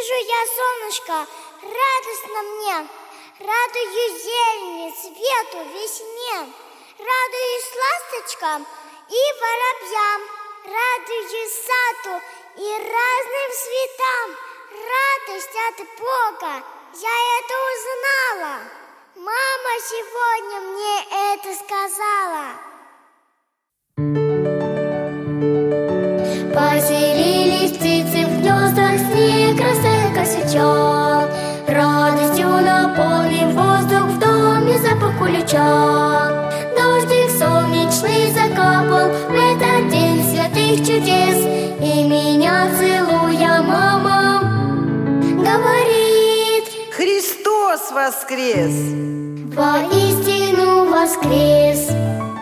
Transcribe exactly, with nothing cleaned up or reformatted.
Вижу я солнышко, радостно мне, радуюсь зелени, цвету, весне, радуюсь ласточкам и воробьям, радуюсь саду и разным цветам. Радость от Бога, я это узнала. Мама сегодня мне это сказала. Поселились птицы в гнездах, снег рассыпка свеча. Радостью наполнен воздух, в доме запах кулича. Дождик солнечный закапал в этот день святых чудес, и меня целуя мама говорит: Христос воскрес! Воистину воскрес!